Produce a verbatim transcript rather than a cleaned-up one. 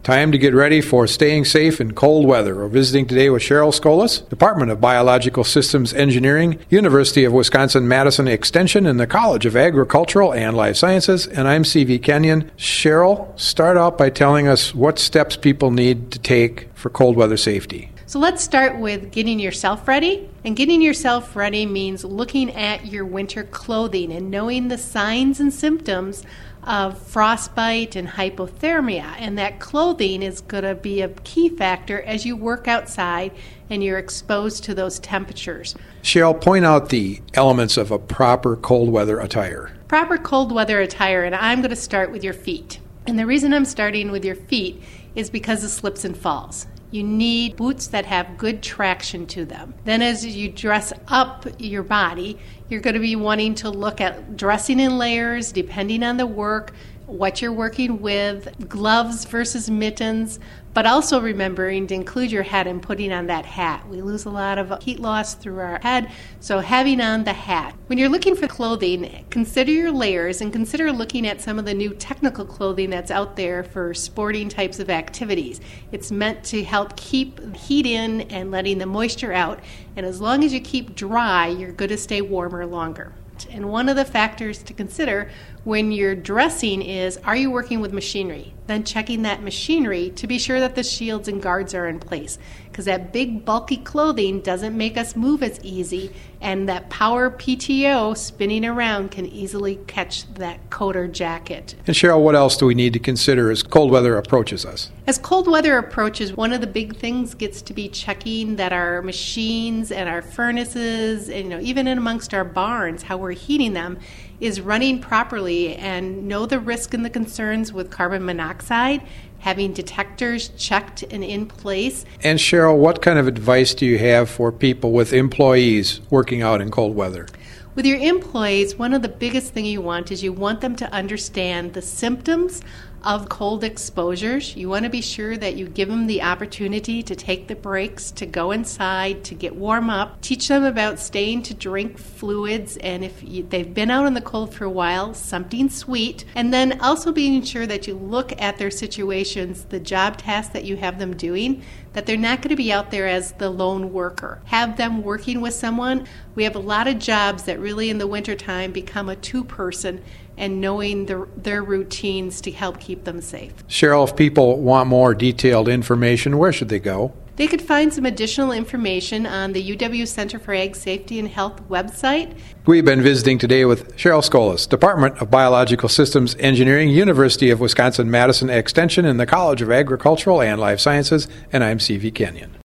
Time to get ready for staying safe in cold weather. We're visiting today with Cheryl Skolas, Department of Biological Systems Engineering, University of Wisconsin-Madison Extension, and the College of Agricultural and Life Sciences, and I'm C V Kenyon. Cheryl, start out by telling us what steps people need to take for cold weather safety. So let's start with getting yourself ready. And getting yourself ready means looking at your winter clothing and knowing the signs and symptoms of frostbite and hypothermia. And that clothing is going to be a key factor as you work outside and you're exposed to those temperatures. Cheryl, point out the elements of a proper cold weather attire. Proper cold weather attire, and I'm going to start with your feet. And the reason I'm starting with your feet is because of slips and falls. You need boots that have good traction to them. Then as you dress up your body, you're going to be wanting to look at dressing in layers depending on the work, what you're working with, gloves versus mittens, but also remembering to include your head and putting on that hat. We lose a lot of heat loss through our head, so having on the hat. When you're looking for clothing, consider your layers and consider looking at some of the new technical clothing that's out there for sporting types of activities. It's meant to help keep heat in and letting the moisture out, and as long as you keep dry, you're going to stay warmer longer. And one of the factors to consider when you're dressing is, are you working with machinery? Then checking that machinery to be sure that the shields and guards are in place. Because that big bulky clothing doesn't make us move as easy, and that power P T O spinning around can easily catch that coat or jacket. And Cheryl, what else do we need to consider as cold weather approaches us? As cold weather approaches, one of the big things gets to be checking that our machines and our furnaces, and you know, even in amongst our barns, how we're heating them, is running properly, and know the risk and the concerns with carbon monoxide, having detectors checked and in place. And Cheryl, what kind of advice do you have for people with employees working out in cold weather? With your employees, one of the biggest things you want is you want them to understand the symptoms of cold exposures. You want to be sure that you give them the opportunity to take the breaks, to go inside, to get warm up. Teach them about staying to drink fluids, and if you, they've been out in the cold for a while, something sweet. And then also being sure that you look at their situations, the job tasks that you have them doing, that they're not going to be out there as the lone worker. Have them working with someone. We have a lot of jobs that really in the wintertime become a two-person, and knowing the, their routines to help keep them safe. Cheryl, if people want more detailed information, where should they go? They could find some additional information on the U W Center for Ag Safety and Health website. We've been visiting today with Cheryl Skolas, Department of Biological Systems Engineering, University of Wisconsin-Madison Extension, and the College of Agricultural and Life Sciences, and I'm C V Kenyon.